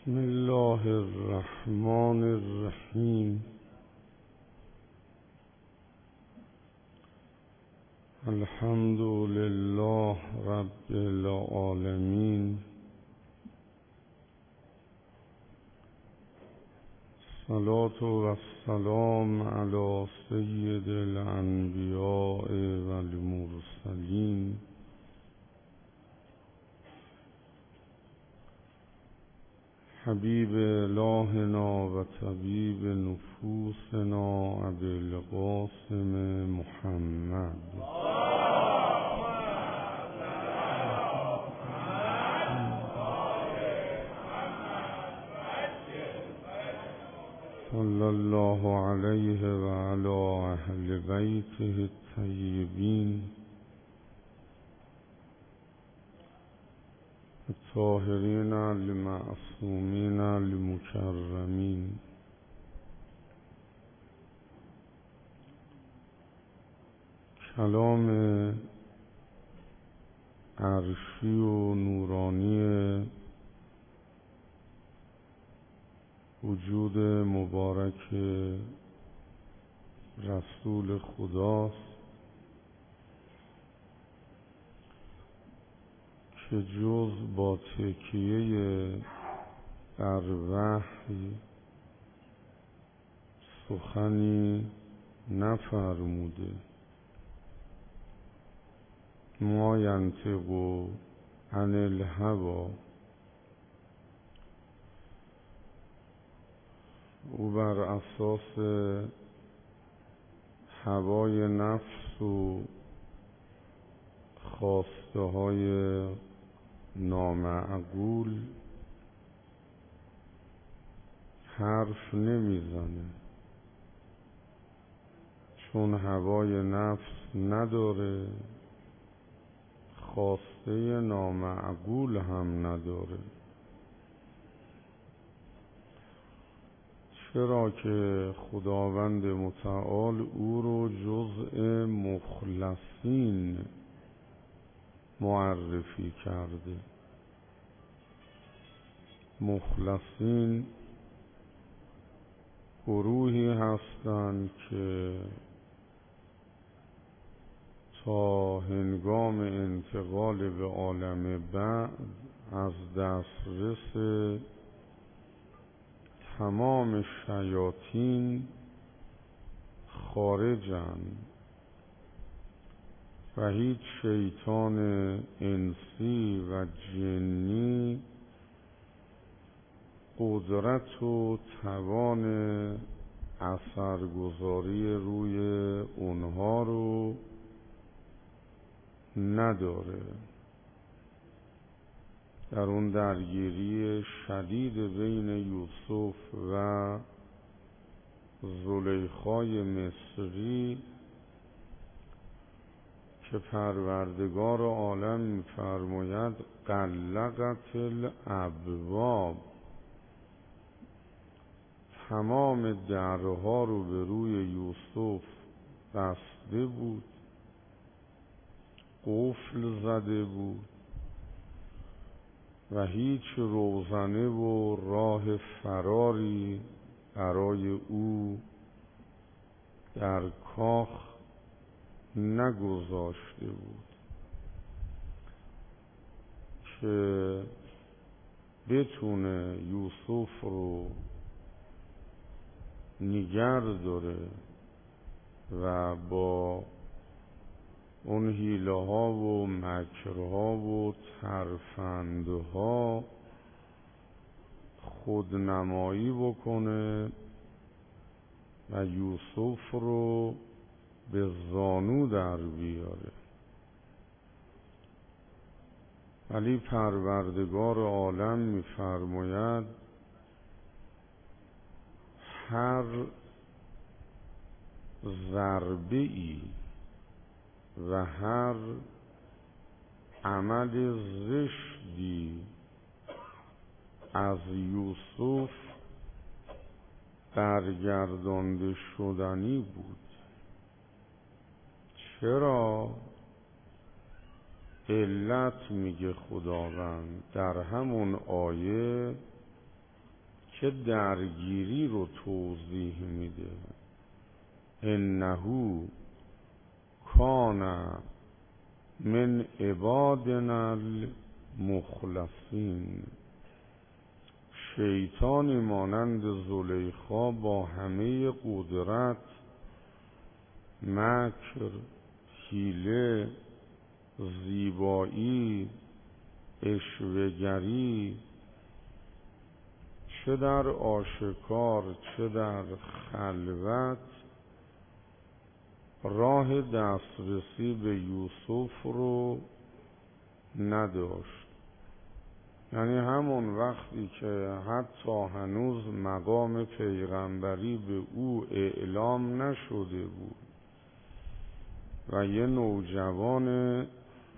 بسم الله الرحمن الرحیم. الحمد لله رب العالمین. صلاة و السلام علی سید الانبیاء و المرسلین حبیب الهنا و طبیب نفوسنا ابی القاسم محمد صلی الله علیه و علی اهل بیته الطیبین الطاهرین المعصومین المکرمین. کلام عرشی و نورانی وجود مبارک رسول خداست که جز با تکیه بر وحی سخنی نفرموده. ما ینطق عن الهوی، او بر اساس هوای نفس و خواسته های نامعقول حرف نمیزنه، چون هوای نفس نداره، خواسته نامعقول هم نداره. چرا که خداوند متعال او رو جزء مخلصین معرفی کرده. مخلصین گروهی هستند که تا هنگام انتقال به عالم بعد از دسترس تمام شیاطین خارجند و هیچ شیطان انسی و جنی قدرت و توان اثرگذاری روی اونها رو نداره. در اون درگیری شدید بین یوسف و زلیخای مصری که پروردگار عالم می‌فرماید غلقت الابواب، تمام درها رو به روی یوسف بسته بود، قفل زده بود و هیچ روزنه و راه فراری برای او در کاخ نگذاشته بود که بتونه یوسف رو نگه داره و با اون حیله ها و مکرها و ترفندها خودنمایی بکنه و یوسف رو به زانو در بیاره. ولی پروردگار عالم می‌فرماید هر ضربه‌ای و هر عمل زشتی از یوسف برگردانده شدنی بود. چرا؟ علت میگه خداوند در همون آیه که درگیری رو توضیح میده. انه کان من عبادنا المخلصین. شیطانی مانند زلیخا با همه قدرت، مکر، حیله، زیبایی، عشوه‌گری، چه در آشکار چه در خلوت، راه دسترسی به یوسف رو نداشت. یعنی همون وقتی که حتی هنوز مقام پیغمبری به او اعلام نشده بود و یه نوجوان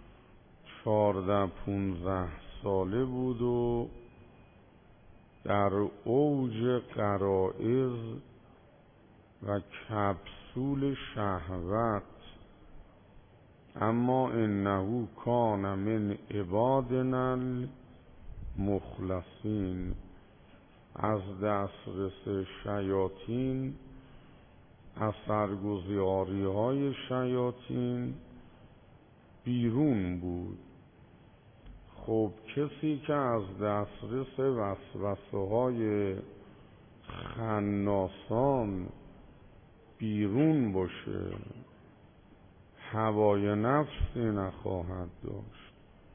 14-15 ساله بود و در اوج غرایز و کپسول شهوت، اما انه کان من عبادنا المخلصین، از دسترس شیاطین، اثرگذاری های شیاطین بیرون بود. خب کسی که از دسترس وسوسه های خناسان بیرون باشه، هوای نفسی نخواهد داشت،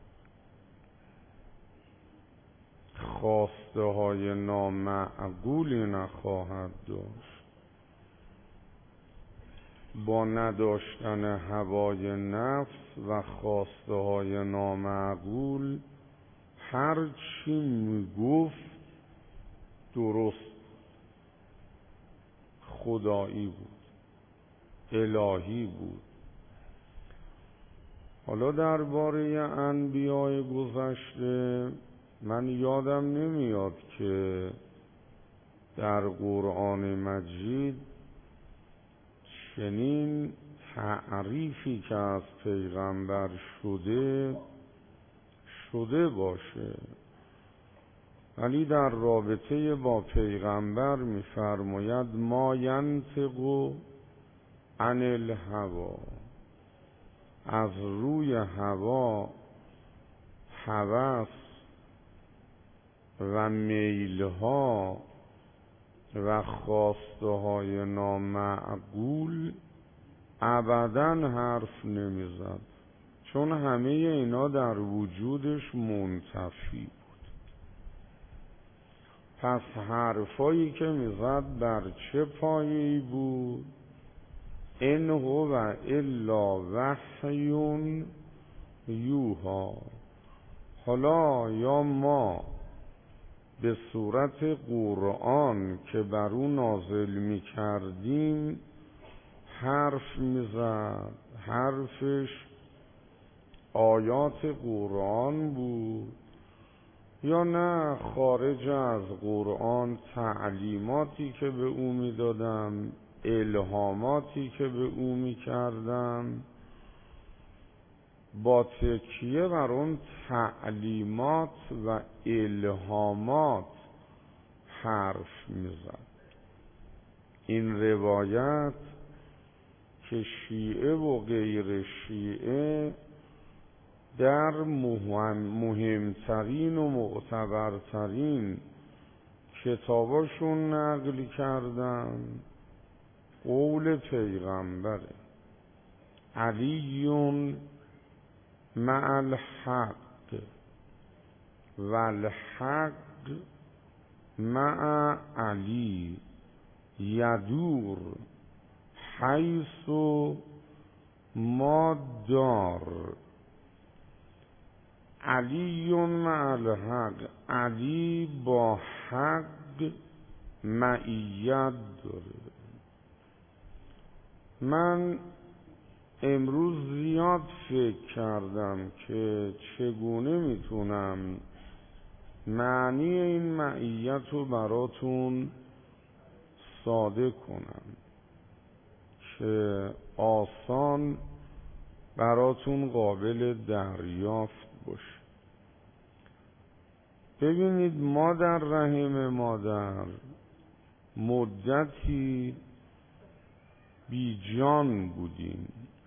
خواسته های نامعقولی نخواهد داشت. با نداشتن هوای نفس و خواسته های نامعقول هر چی میگفت درست، خدایی بود، الهی بود. حالا درباره انبیاء گذشته من یادم نمیاد که در قرآن مجید چنین تعریفی که از پیغمبر شده باشه، ولی در رابطه با پیغمبر می‌فرماید ما ینطق عن الهوی، از روی هوا، هوس و میلها و خواسته های نامعقول ابداً حرف نمیزد، چون همه اینا در وجودش منتفی بود. پس حرفایی که میزد بر چه پایه‌ای بود؟ ان هو الا وحی یوحی. حالا یا ما به صورت قرآن که بر او نازل می کردیم حرف می زد، حرفش آیات قرآن بود، یا نه خارج از قرآن تعلیماتی که به او می دادم، الهاماتی که به او می کردم، با تکیه بر اون تعلیمات و الهامات حرف میزد. این روایت که شیعه و غیر شیعه در مهمترین و معتبرترین کتاباشون نقل کردن، قول پیغمبره: علی مع الحق و الحق مع علی یدور حیث ما دار. علی مع الحق، علی با حق معیت داره. من امروز زیاد فکر کردم که چگونه میتونم معنی این معیت رو براتون ساده کنم که آسان براتون قابل دریافت باشه. ببینید ما در رحم مادر مدتی بی جان بودیم،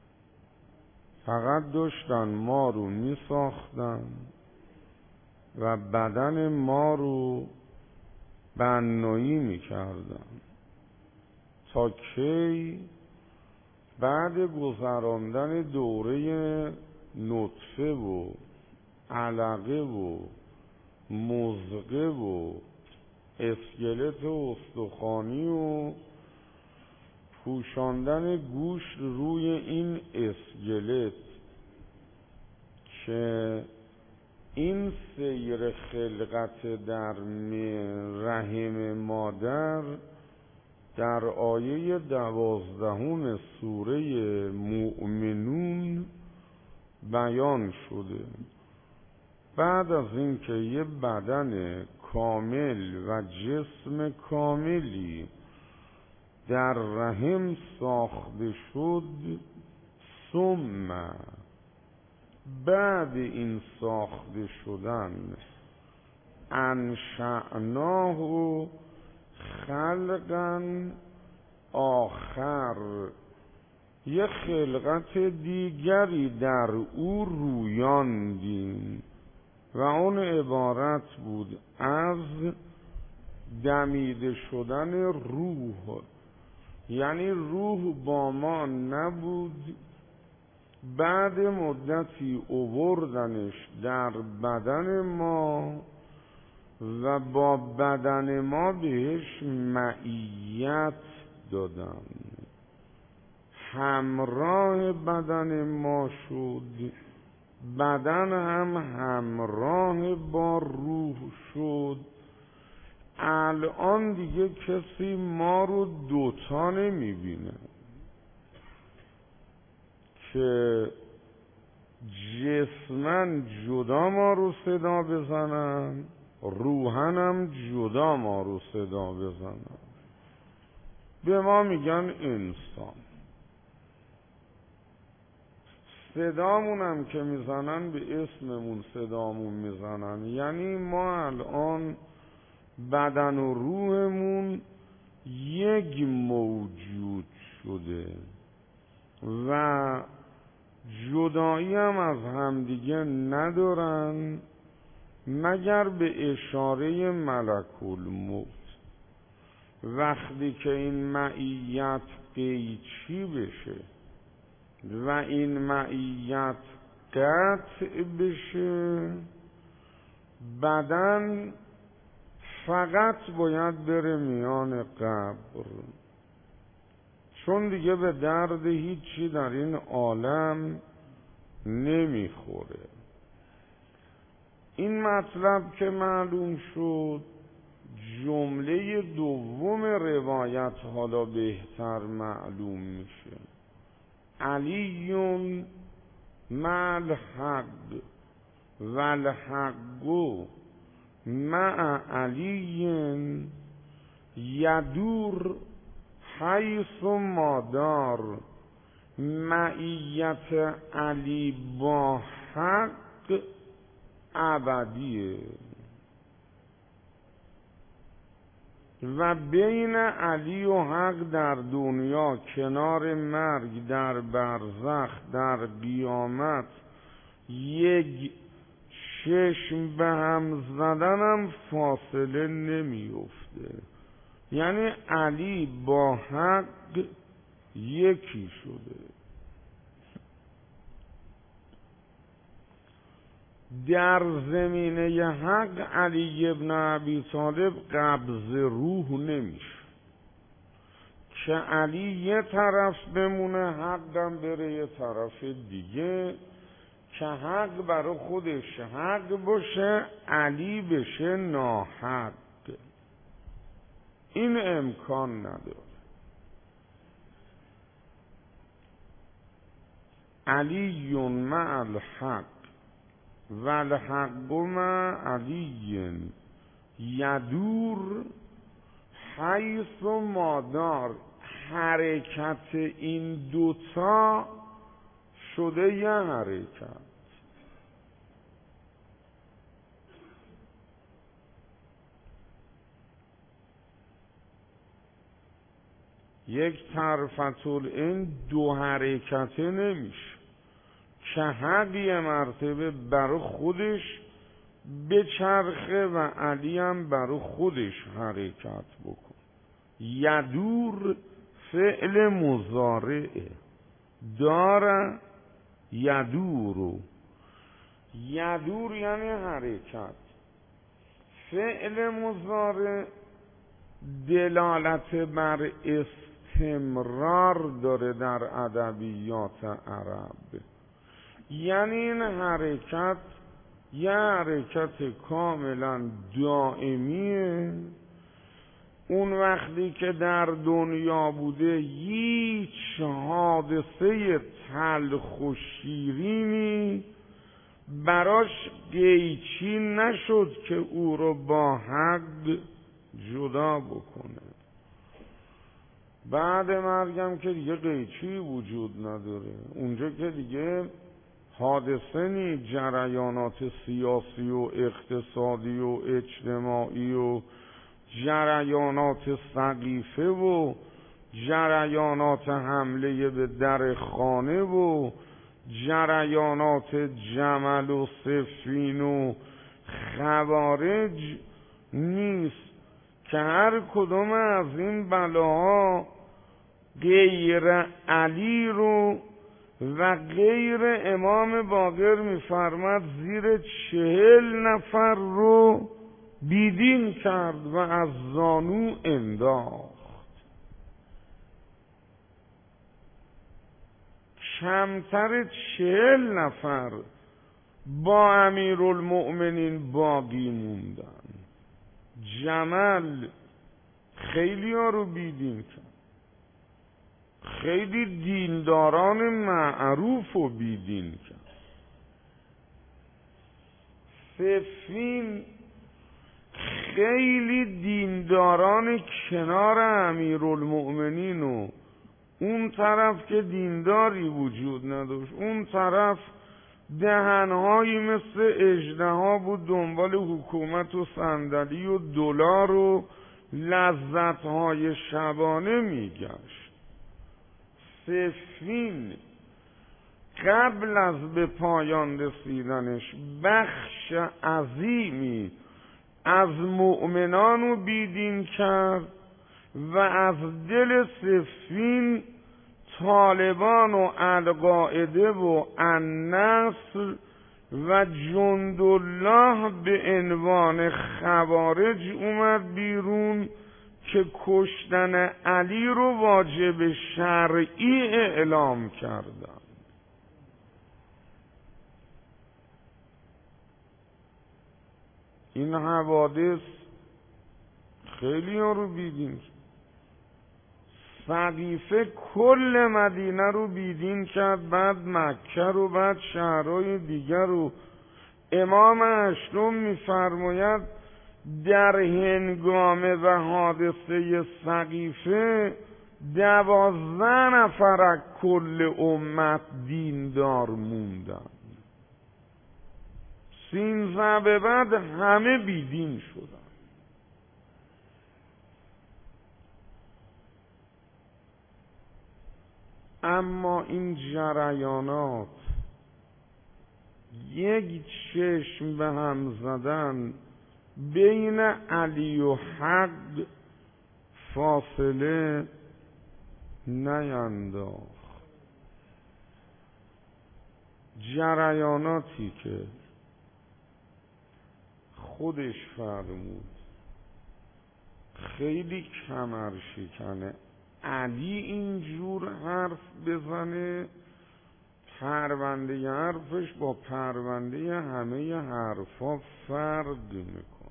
فقط داشتن ما رو می ساختن و بدن ما رو بنایی می کردن تا کی؟ بعد گذراندن دوره نطفه و علقه و مضغه و اسکلت و استخوانی و پوشاندن گوشت روی این اسکلت که این سیر خلقت در رحم مادر در آیه 12 سوره مؤمنون بیان شده. بعد از اینکه یه بدن کامل و جسم کاملی در رحم ساخته شد، ثم بعد این ساخته شدن انشأناه خلقا آخر، یه خلقت دیگری در او رویاندیم و اون عبارت بود از دمیده شدن روح. یعنی روح با ما نبود، بعد مدتی آوردنش در بدن ما و با بدن ما بهش معیت دادن، همراه بدن ما شد، بدن هم همراه با روح شد. الان دیگه کسی ما رو دوتا نمیبینه که جسمن جدا ما رو صدا بزنن، روحن هم جدا ما رو صدا بزنن. به ما میگن انسان. صدامون هم که میزنن به اسممون صدامون میزنن. یعنی ما الان بدن و روحمون یک موجود شده و جدایی هم از همدیگه ندارن مگر به اشاره ملک الموت. وقتی که این معیت قیچی بشه و این معیت قطع بشه، بدن فقط باید بره میان قبر، چون دیگه به درد هیچی در این عالم نمیخوره. این مطلب که معلوم شد، جمله دوم روایت حالا بهتر معلوم میشه. علی مع الحق و الحق مع علی یدور حیث مادار. معیت علی با حق ابدیه و بین علی و حق در دنیا، کنار مرگ، در برزخ، در قیامت، یک چشم به هم زدنم فاصله نمیفته. یعنی علی با حق یکی شده. در زمینه حق علی ابن ابی طالب قبض روح نمیشه که علی یه طرف بمونه، حقم بره یه طرف دیگه، که حق برای خودش حق باشه، علی بشه ناحق. این امکان نداره. علی مع الحق و الحق مع علی یدور حیث مادار. حرکت این دوتا شده یه حرکت. یک طرفة العین دو حرکته نمیشه که حق یه مرتبه برای خودش بچرخه و علی هم برای خودش حرکت بکن. یدور فعل مضارعه، داره یدورو، یدور یعنی حرکت. فعل مضارع دلالت بر استمرار داره در ادبیات عرب، یعنی این حرکت یه حرکت کاملا دائمیه. اون وقتی که در دنیا بوده هیچ حادثه تلخ و شیرینی براش قیچی نشد که او رو با حق جدا بکنه. بعد مرگم که دیگه قیچی وجود نداره، اونجا که دیگه حادثه نی، جریانات سیاسی و اقتصادی و اجتماعی و جریانات سقیفه و جریانات حمله به در خانه و جریانات جمل و صفین و خوارج نیست که هر کدوم از این بلاها غیر علی رو و غیر امام باقر میفرماد زیر 40 نفر رو بیدین کرد و از زانو انداخت. کمتر 40 نفر با امیرالمؤمنین باقی موندن. جمل خیلی ها رو بیدین کرد، خیلی دینداران معروف رو بیدین کرد. صفین خیلی دینداران کنار امیرالمؤمنین و اون طرف که دینداری وجود نداشت، اون طرف دهنهایی مثل اژدها بود دنبال حکومت و صندلی و دلار و لذتهای شبانه میگشت. صفین قبل از به پایان رسیدنش بخش عظیمی از مؤمنانو بیدین کرد و از دل صفین طالبان و القاعده و النصر و جندالله به عنوان خوارج اومد بیرون که کشتن علی رو واجب شرعی اعلام کردن. این حوادث خیلی ها رو بیدین کرد. سقیفه کل مدینه رو بیدین کرد، بعد مکه رو، بعد شهرهای دیگر رو. امام اشتم میفرماید در هنگامه و حادثه سقیفه 12 نفر از کل امت دیندار موندن، 13 به بعد همه بیدین شدن. اما این جریانات یک چشم به هم زدن بین علی و حق فاصله نینداخت. جریاناتی که خودش فرمود خیلی کمر شکنه علی اینجور حرف بزنه، پرونده حرفش با پرونده همه حرفا فرق میکنه.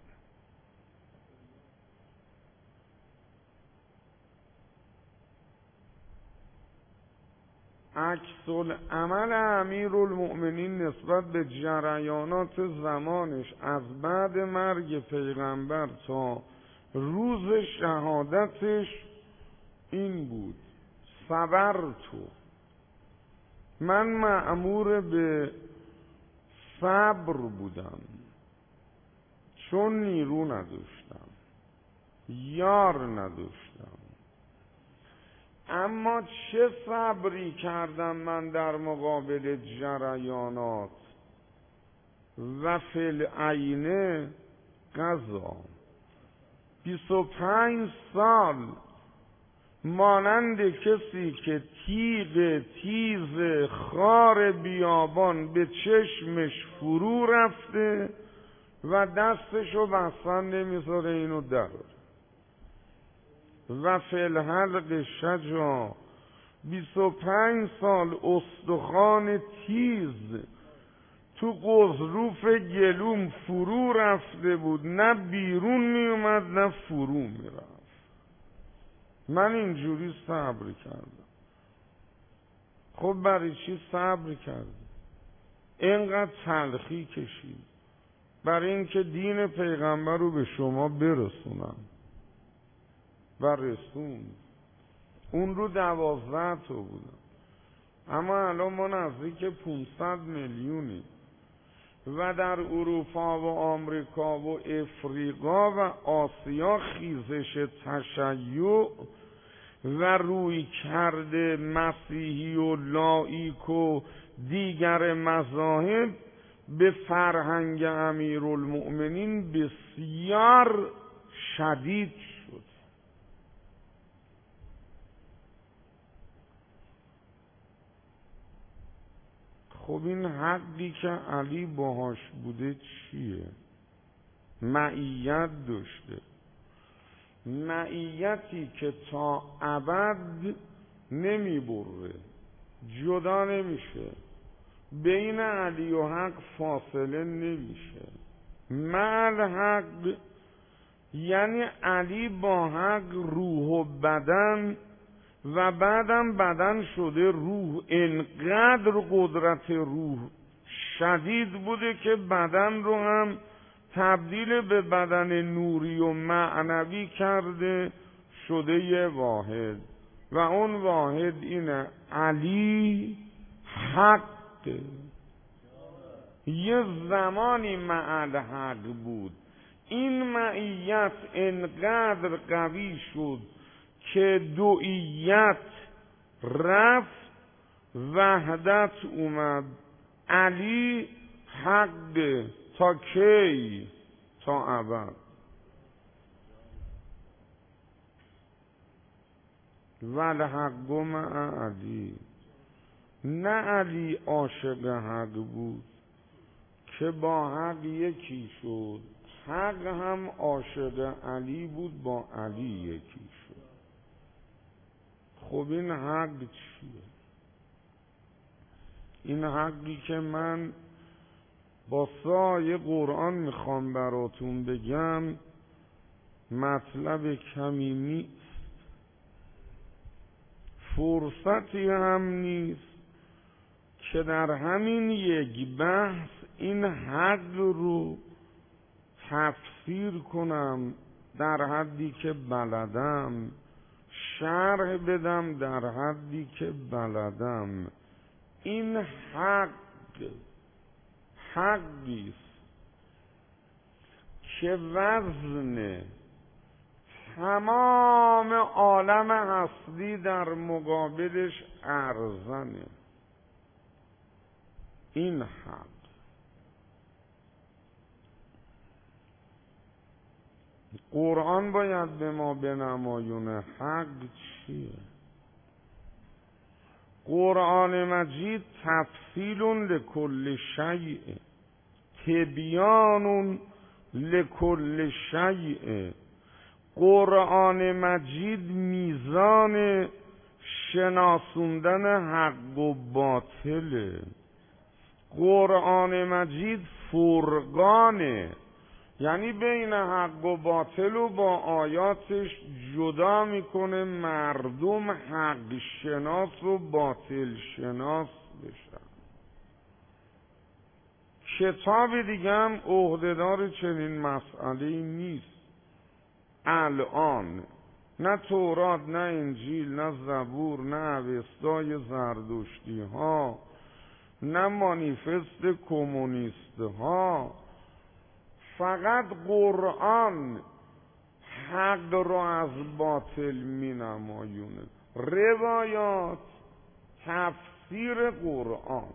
عکس العمل امیرالمؤمنین نسبت به جریانات زمانش از بعد مرگ پیغمبر تا روز شهادتش این بود: صبرتو، من مأمور به صبر بودم چون نیرو نداشتم، یار نداشتم. اما چه صبری کردم من در مقابل جریانات و فی العینه قضا. 25 سال مانند کسی که تیغ تیز خار بیابان به چشمش فرو رفته و دستشو بستن نمیذاره اینو دراره. و فی الحلق شجا، 25 سال استخوان تیز تو قضروف گلوم فرو رفته بود، نه بیرون می اومد نه فرو می رفت. من اینجوری صبر کردم. خب برای چی صبر کردی؟ اینقدر تلخی کشید برای اینکه دین پیغمبر رو به شما برسونم و رسون. اون رو 12 تا بودم، اما الان ما نزدیک 500 میلیونی و در اروپا و آمریکا و افریقا و آسیا خیزش تشیع و روی کرده مسیحی و لایک و دیگر مذاهب به فرهنگ امیرالمؤمنین بسیار شدید شد. خب این حقی که علی باهاش بوده چیه؟ معیت داشته، معیتی که تا ابد نمی بره، جدا نمیشه، بین علی و حق فاصله نمیشه. مع الحق یعنی علی با حق روح و بدن و بعدم بدن شده روح. انقدر قدرت روح شدید بوده که بدن رو هم تبدیل به بدن نوری و معنوی کرده، شده یه واحد و اون واحد اینه علی حق. یه زمانی مع الحق بود. این معیت انقدر قوی شد که دوئیت رفت، وحدت اومد. علی حق تا کی؟ تا ابد. والحق مع علی. نه علی عاشق حق بود که با حق یکی شد، حق هم عاشق علی بود با علی یکی شد. خب این حق چیه؟ این حقی که من با سایه قرآن میخوام براتون بگم مطلب کمی نیست، فرصتی هم نیست که در همین یک بحث این حق رو تفسیر کنم در حدی که بلدم، شرح بدم در حدی که بلدم. این حقیست که وزن تمام عالم هستی در مقابلش ارزنه. این حق قرآن باید به ما بنمایونه. حق چیه؟ قرآن مجید تفصیل لکل شیء، تبیان لکل شیء. قرآن مجید میزان شناسوندن حق و باطله. قرآن مجید فرقانه، یعنی بین حق و باطل و با آیاتش جدا میکنه مردم حق شناس و باطل شناس بشن. کتاب دیگه هم عهدهدار چنین مسئله نیست الان، نه تورات، نه انجیل، نه زبور، نه اوستای زردشتی ها، نه مانیفست کمونیست ها. فقط قرآن حق رو از باطل می نمایونه. روایات تفسیر قرآن.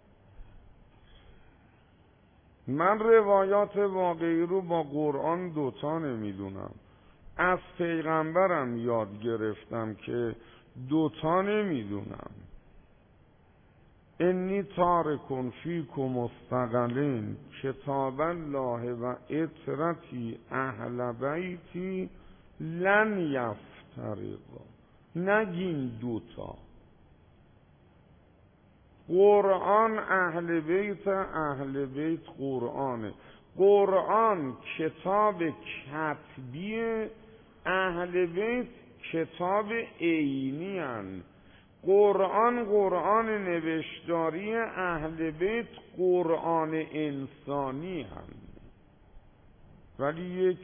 من روایات واقعی رو با قرآن دوتا نمیدونم، از پیغمبرم یاد گرفتم که دوتا نمیدونم. انی تارکن فیکم مستقلین کتاب الله و اطرتی اهل بیتی لن یفترقا. نگین دوتا. قرآن اهل بیت قرآنه. قرآن کتاب کتبی، اهل بیت کتاب عینی هن. قرآن نوشتاری، اهل بیت قرآن انسانی هن. ولی یک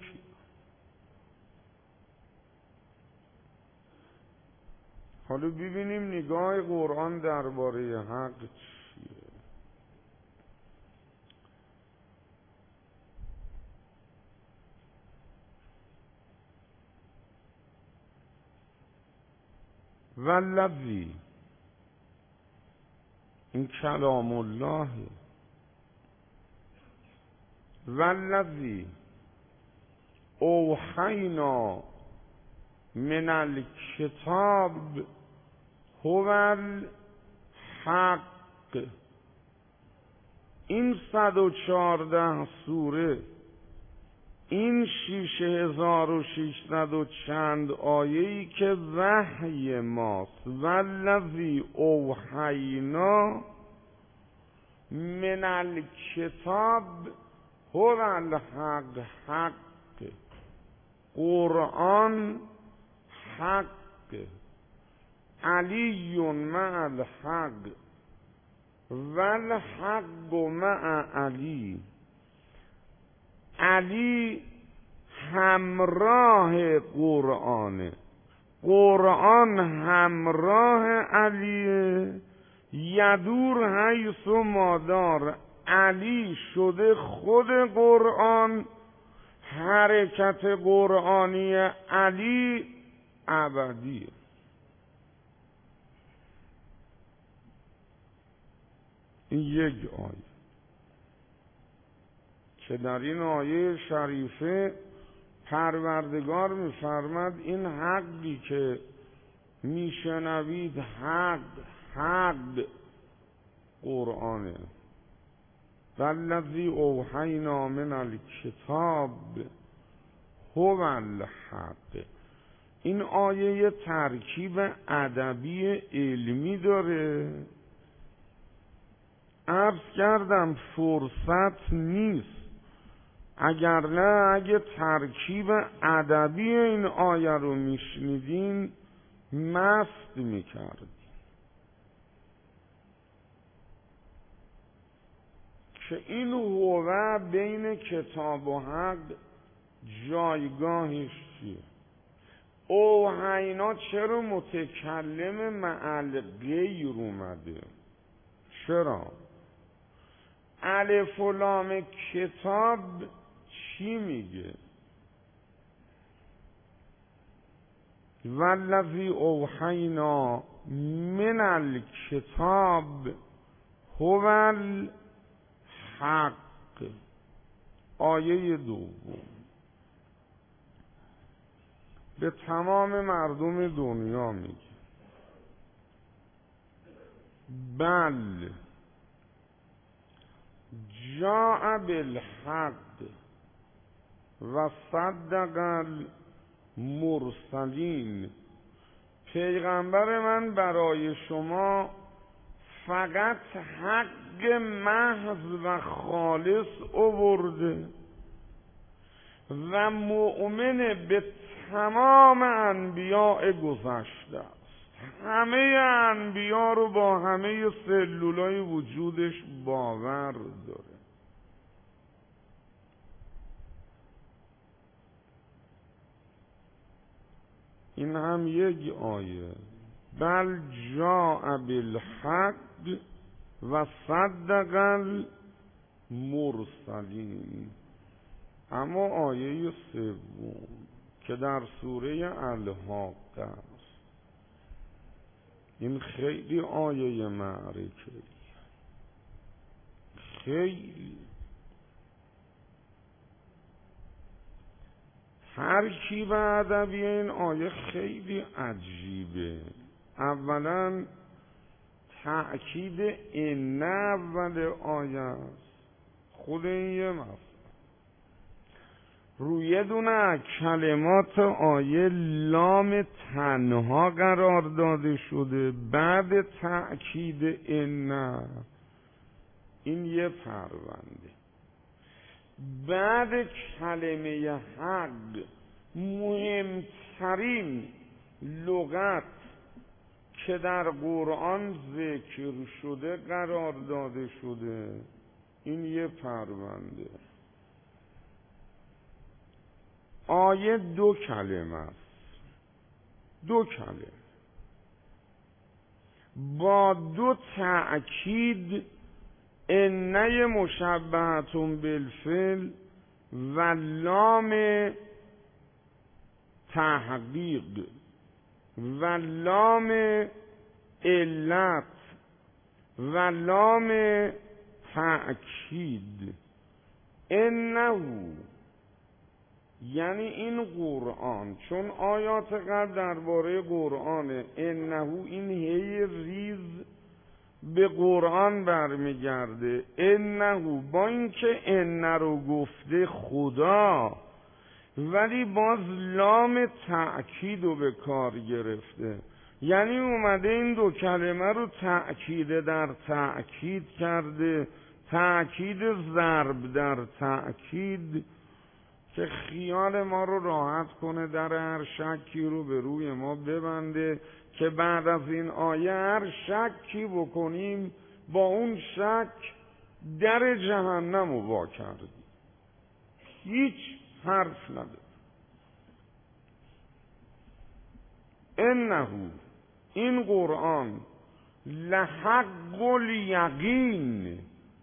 حالا ببینیم نگاه قرآن درباره حق چیه. والذی، این کلام الله، والذی اوحینا من الکتاب هو الحق. این 114 سوره، این 6600 و چند آیه‌ای که وحی ماست. والذی اوحینا من الکتاب هو الحق. حق قرآن حق. علی مع الحق والحق مع علی. علی همراه قرآنه، قرآن همراه علیه. یدور حیث مادار. علی شده خود قرآن، حرکت قرآنی علی ابدیه. این یک آیه که در این آیه شریفه پروردگار می‌فرماد این حقی که میشنوید حق قرآنه. والذی اوحینا من الکتاب هو الحق. این آیه ترکیب ادبی علمی داره. عرض کردم فرصت نیست، اگر نه اگه ترکیب ادبی این آیه رو میشنیدین مست میکردین. که این هوه بین کتاب و حق جایگاهش چیه؟ اوحینا چرا متکلم مع غیر اومده؟ چرا؟ الف و لام کتاب چی میگه؟ والذی اوحینا من الکتاب هو الحق. آیه دوم به تمام مردم دنیا میگه بل جاء بالحق و صدق المرسلین. پیغمبر من برای شما فقط حق محض و خالص آورده و مؤمن به تمام انبیاء گذشته است. همه انبیا رو با همه سلولای وجودش باور داره. این هم یک آیه. بل جاء بالحق و صدق المرسلین. اما آیه سوم که در سوره الحاقه است این خیلی آیه معرکه، خیلی. هر کی به ادبی این آیه خیلی عجیبه. اولا تأکید این اول آیه است، خود این یه مفهوم. روی دونه کلمات آیه لام تنها قرار داده شده، بعد تأکید این یه پرونده. بعد کلمه حق مهمترین لغت که در قرآن ذکر شده قرار داده شده، این یه پرونده. آیه 2 کلمه است، 2 کلمه با 2 تأکید، انه مشبهتون بالفعل و لام تحقیق و لام علت و لام تأکید. انه یعنی این قرآن، چون آیات قبل درباره قرآن، انه این هی ریز به قرآن برمیگرده. انه با اینکه ان رو گفته خدا، ولی باز لام تأکید رو به کار گرفته، یعنی اومده این 2 کلمه رو تأکید در تأکید کرده، تأکید ضرب در تأکید، که خیال ما رو راحت کنه، در هر شکی رو به روی ما ببنده که بعد از این آیه هر شکی بکنیم با اون شک در جهنم رو وا کردیم، هیچ حرف نداره. انه این قرآن لحق الیقین،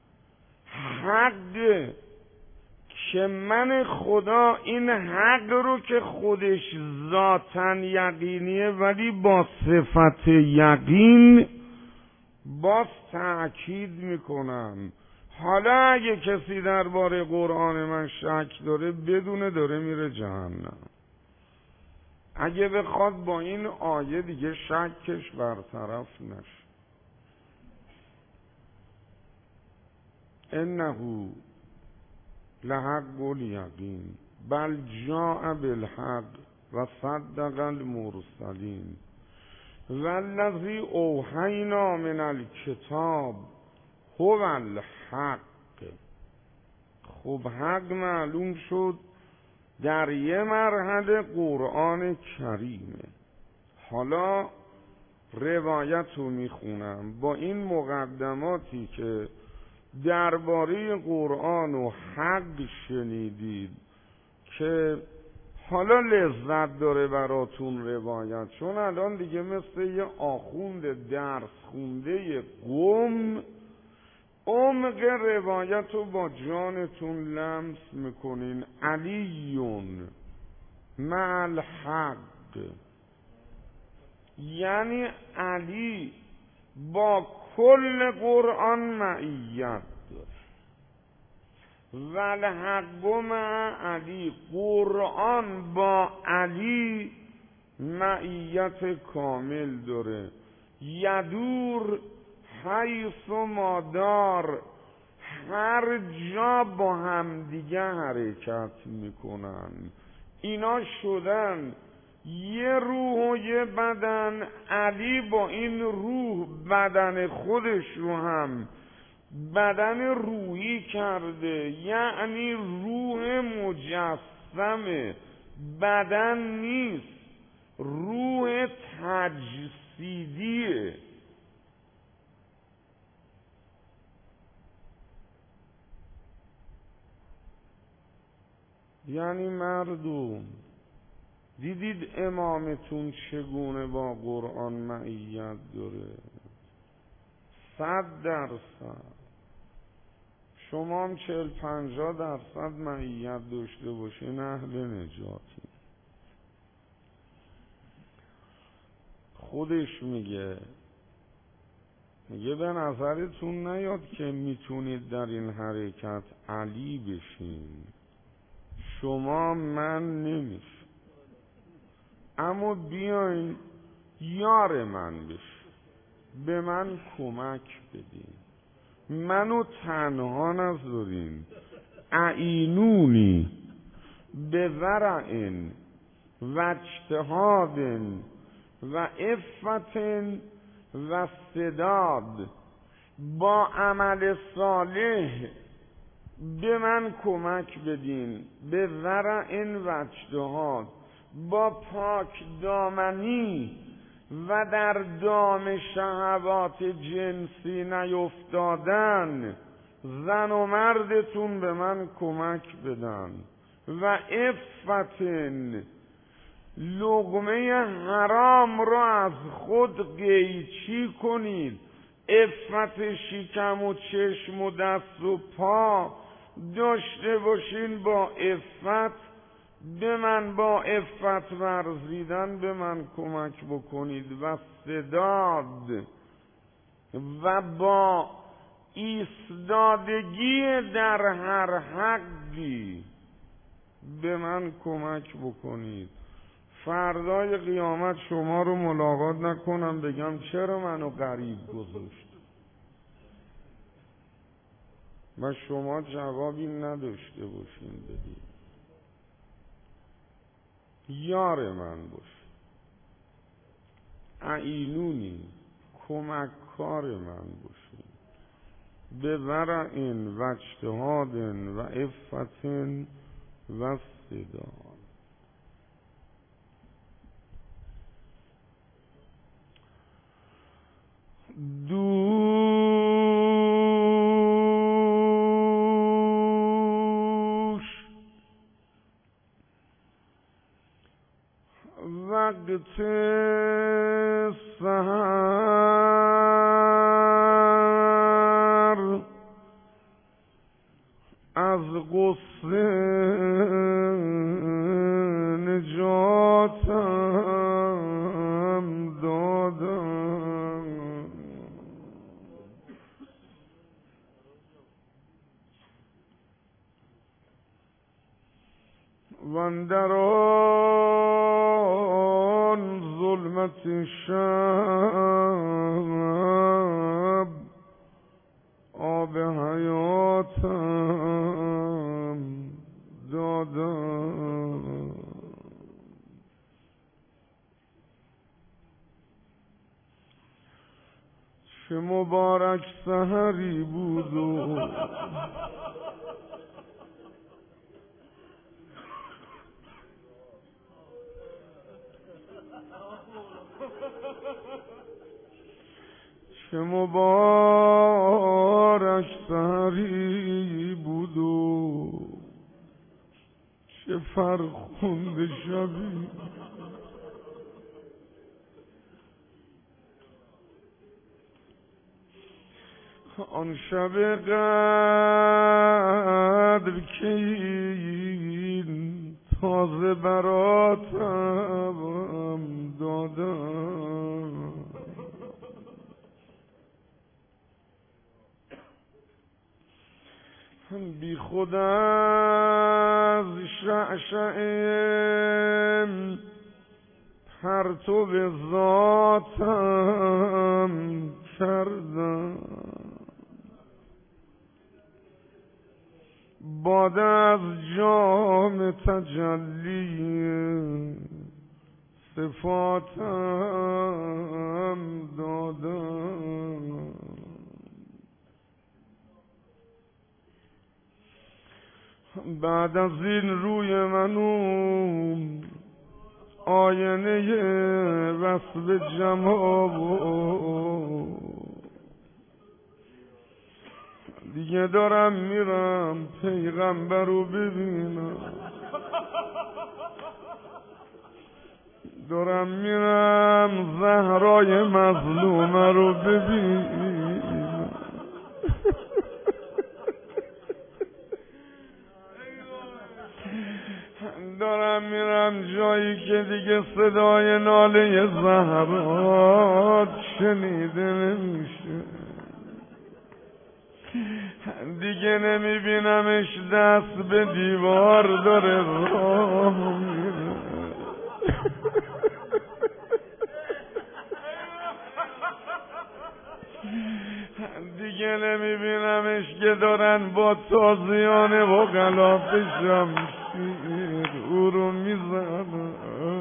حق که من خدا این حق رو که خودش ذاتاً یقینیه ولی با صفت یقین باز تأکید میکنم. حالا اگه کسی درباره قرآن من شک داره، بدونه داره میره جهنم. اگه بخواد با این آیه دیگه شکش برطرف نشه. انه لحق الیقین بل جاء بالحق و صدق المرسلین والذی اوحینا من الکتاب هو الحق. خب حق معلوم شد در یه مرحله قرآن کریمه. حالا روایت رو میخونم با این مقدماتی که درباره قرآن و حق شنیدید، که حالا لذت داره براتون روایت، چون الان دیگه مثل یه آخوند درس خونده قم عمق روایت رو با جانتون لمس میکنین. علیون مع الحق، یعنی علی با کل قرآن معیت داره. والحق مع علی، قرآن با علی معیت کامل داره. یدور حیث مادار، هر جا با هم دیگه حرکت میکنن. اینا شدن یه روح و یه بدن. علی با این روح بدن خودش رو هم بدن روحی کرده، یعنی روح مجسمه، بدن نیست، روح تجسیدیه. یعنی مردم دیدید امامتون چگونه با قرآن معیت داره؟ 100%. شما هم 40-50% معیت داشته باشین اهل نجاتی. خودش میگه میگه به نظرتون نیاد که میتونید در این حرکت علی بشین، شما من نمیشه، اما بیاین یار من بشین، به من کمک بدین، منو تنها نذارین. اعینونی به ورع و اجتهاد و عفت و سداد، با عمل صالح به من کمک بدین، به ورع و اجتهاد، با پاک دامنی و در دام شهوات جنسی نیفتادن، زن و مردتون به من کمک بدن. و عفتن، لقمه حرام را از خود قیچی کنید. عفت شکم و چشم و دست و پا داشته باشین، با عفت به من، با عفت ورزیدن به من کمک بکنید. و سداد، و با ایستادگی در هر حقی به من کمک بکنید. فردای قیامت شما رو ملاقات نکنم بگم چرا منو غریب گذاشت و شما جوابی نداشته باشین بدید. یار من باش، اعینونی، کمک کار من باشین، به ورع و اجتهاد و عفت و سداد. دوش وقت سحر از غصه نجاتم دادم، واندر آن ظلمت شب آب حیاتم دادم. چه مبارک سحری بود و چه مبارک سحری بود و چه فرخنده شبی. آن شب قدر که این تازه براتم دادم، بی خود از شعشعه پرتو ذاتم کردم، باده از جام تجلی صفاتم دادم. بعد از این روی منو آینه وصف جمال، دیگه دارم میرم پیغمبر رو ببینم، دارم میرم زهرای مظلومه رو ببینم. دارم میرم جایی که دیگه صدای ناله زهرا شنیده نمیشه. دیگه نمیبینمش دست به دیوار داره راه میره. دیگه نمیبینمش که دارن با تازیانه و غلاف شمشیر او رو میزنن.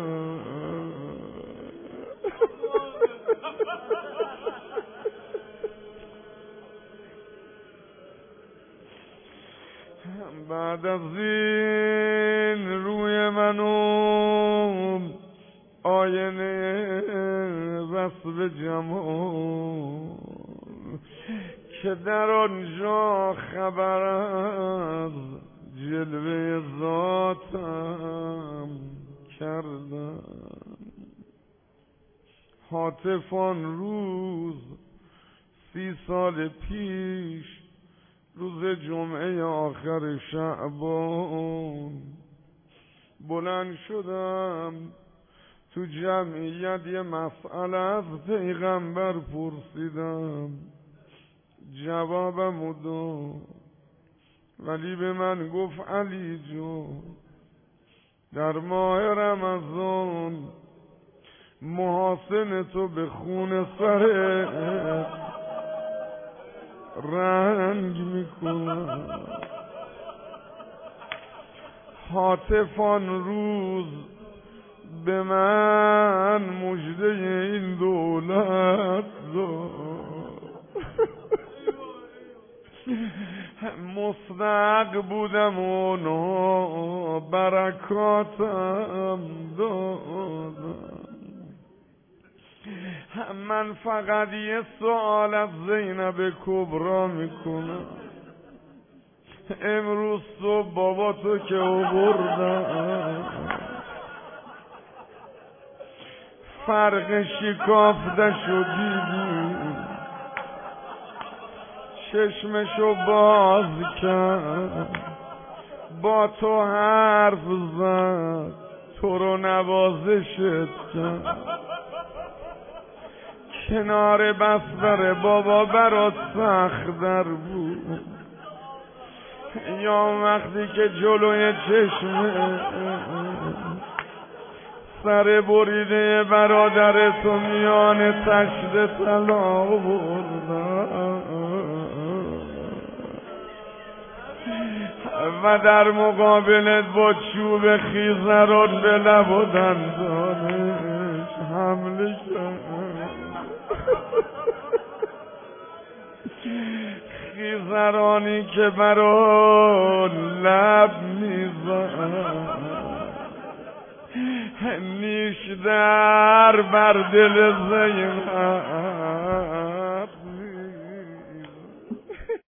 بعد از این روی منو آینه وصف جمال که در آنجا خبر از جلوه ذاتم کردم. هاتف آن روز 30 سال پیش روز جمعه آخر شعبان بلند شدم تو جمعیت یه مسئله از پیغمبر پرسیدم، جوابم داد، ولی به من گفت علی جون در ماه رمضان محاسن تو به خون سرت رنگ میکنم. هاتف آن روز به من مژده این دولت داد. مستحق بودم و برکاتم دادم. من فقط یه سوال از زینب کبرا میکنم، امروز صبح بابا تو که آوردم فرق شکافتشو دیدی، چشمشو باز کرد با تو حرف زد، تو رو نوازشت کرد، کنار بستر بابا برات سخت در بود، یا وقتی که جلوی چشمه سر بریده برادر تو میان تشت طلا بردن و در مقابلت با چوب خیزران به لب و دندانش حمله کرد. خیزرانی که برا لب میزن نیش در بر دل زینب